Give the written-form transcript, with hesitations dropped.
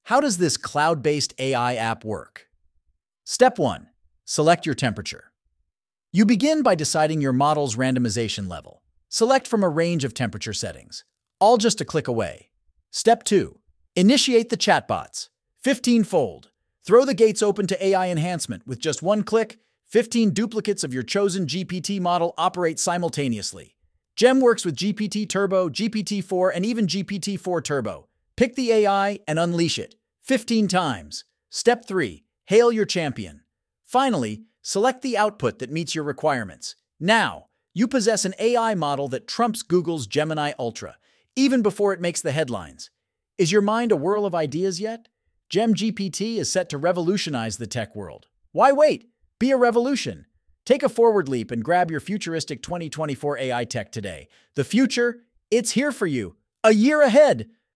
How does this cloud-based AI app work? Step 1. Select your temperature. You begin by deciding your model's randomization level. Select from a range of temperature settings, all just a click away. Step 2. Initiate the chatbots. 15-fold. Throw the gates open to AI enhancement. With just one click, 15 duplicates of your chosen GPT model operate simultaneously. GEM works with GPT Turbo, GPT-4, and even GPT-4 Turbo. Pick the AI and unleash it. 15 times. Step 3. Hail your champion. Finally, select the output that meets your requirements. Now, you possess an AI model that trumps Google's Gemini Ultra, even before it makes the headlines. Is your mind a whirl of ideas yet? GemGPT is set to revolutionize the tech world. Why wait? Be a revolution. Take a forward leap and grab your futuristic 2024 AI tech today. The future, it's here for you. A year ahead.